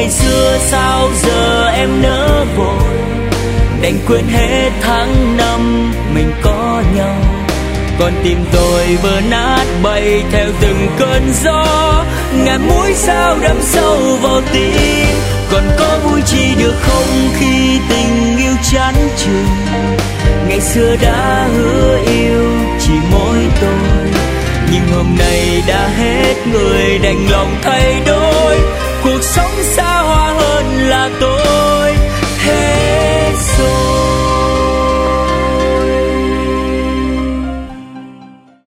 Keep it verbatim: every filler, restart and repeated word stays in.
ngày xưa sao giờ em nỡ vội, đành quên hết tháng năm mình có nhau. Còn tim tôi vỡ nát bay theo từng cơn gió, ngàn mũi sao đâm sâu vào tim. Còn có vui chi được không khi tình yêu chán chừng, ngày xưa đã hứa yêu chỉ mỗi tôi, nhưng hôm nay đã hết người đành lòng thay đổi.